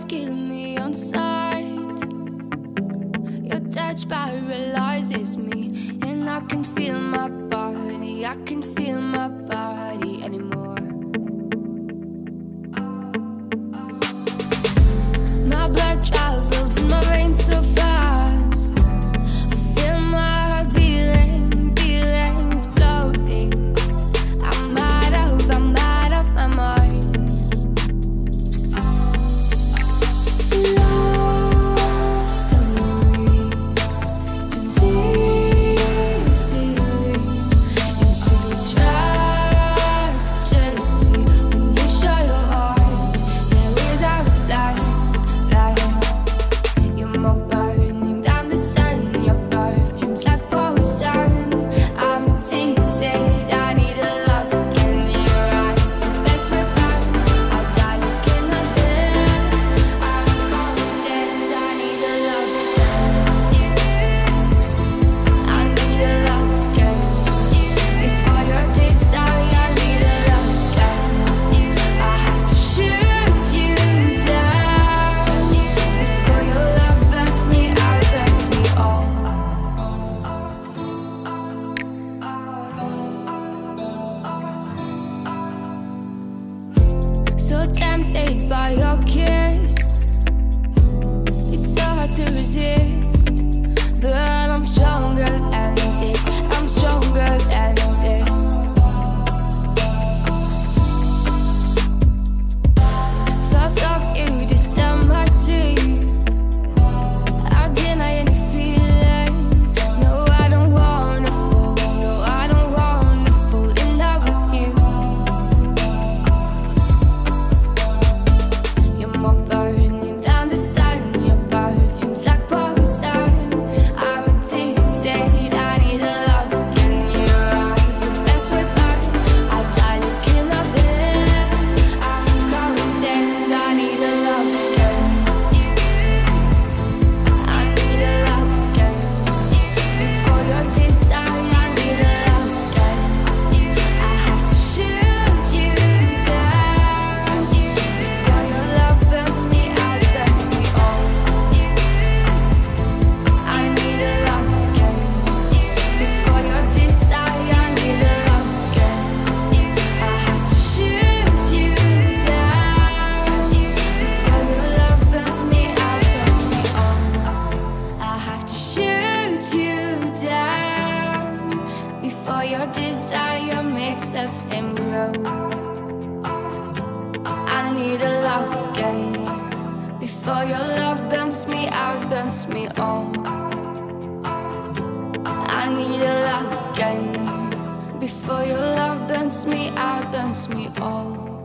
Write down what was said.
kill me on sight. Your touch paralyzes me, and I can feel my body. I can feel my body anymore. My blood travels in my veins so fast. I feel my heart beating, beating, exploding. I'm out of my mind. Lost and don't see easily into the tragedy. When you show your heart, there is always blind. You're more burning than the sun. Your perfume's like poison. I'm addicted. I need a love in your eyes. Your best weapon. I'll die looking at them. I'm content. I need a love again. I need a love again. Before your desire, I need a love again. I have to shoot you down. Before your love burns me out, burns me all. So tempted by your kiss, it's so hard to resist. But I'm stronger than this. I'm stronger than this. Thoughts of you disturb my sleep. I deny any feeling. No, I don't wanna fall. No, I don't wanna fall in love with you. You're more burning than the sun. Your perfume's like poison. I'm addicted. I need a love in your eyes. Your best weapon. I'll die looking at them. I'm content. I need a love again. I need a love again. Before your desire, I need a love again. I have to shoot you down. Before your love burns me out, burns me all. I need a love again. Before your desire, I need a love again. I have to shoot you down. Before your love burns me out, burns me all. I have to shoot you down. Before your desire makes a flame grow. I need a love again. Before your love burns me out, burns me all. I need a love again. Before your love burns me out, burns me all.